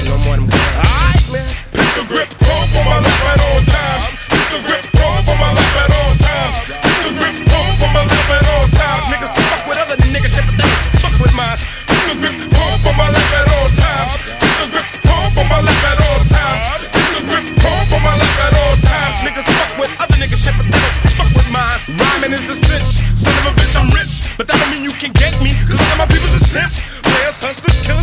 no more of them. Alright, man. Pistol grip, hope on my lap at all times. Pistol grip, hope on my lap at all times. Pistol grip, hope on my lap at all times. Niggas fuck with other niggas, shit, but they don't fuck with mine. Pistol grip, hope on my lap at all times. Pistol grip, hope on my lap at all times. Pistol grip, hope on my lap at all times. Niggas fuck with other niggas, shit, but they don't fuck with mine. Rhyming is a cinch, son of a bitch, I'm rich, but that don't mean you can get me, cause all of my peoples is pimps, players, hustlers, killers.